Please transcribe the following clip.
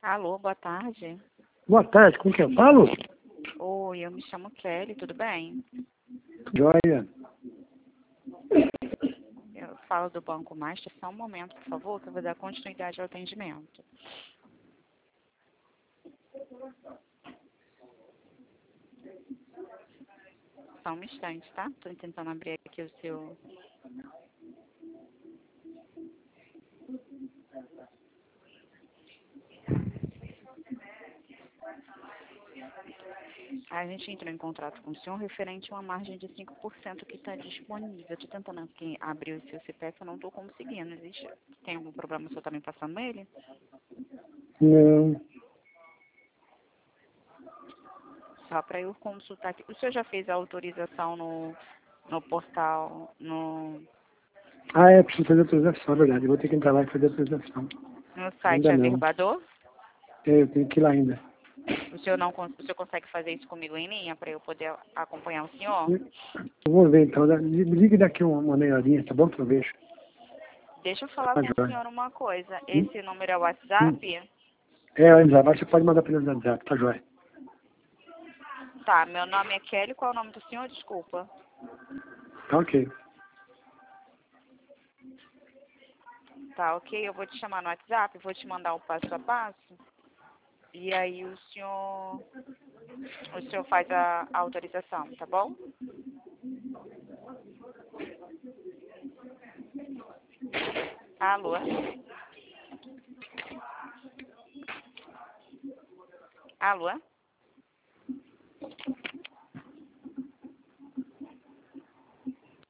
Alô, boa tarde. Boa tarde, com quem eu falo? Oi, eu me chamo Kelly, tudo bem? Joia. Eu falo do Banco Master, só um momento, por favor, que eu vou dar continuidade ao atendimento. Só um instante, tá? Estou tentando abrir aqui o seu... A gente entrou em contrato com o senhor referente a uma margem de 5% que está disponível. Estou tentando aqui abrir o seu CPF, eu não estou conseguindo. Tem algum problema o senhor está me passando ele? Não. Só para eu consultar aqui. O senhor já fez a autorização no portal, Preciso fazer a autorização, é verdade. Eu vou ter que entrar lá e fazer a autorização. no site Ainda não. Averbador? Eu tenho que ir lá ainda. O senhor consegue fazer isso comigo em linha para eu poder acompanhar o senhor? Eu vou ver então. Me ligue daqui uma meia horinha, tá bom? Que eu vejo. Deixa eu falar Tá com o joia. senhor uma coisa. Esse número é o WhatsApp? Angela, você pode mandar pelo WhatsApp, tá joia? Tá, meu nome é Kelly. Qual é o nome do senhor? Desculpa. Tá ok. Tá, ok. Eu vou te chamar no WhatsApp, vou te mandar o passo a passo. E aí o senhor faz a autorização, tá bom? Alô? Alô?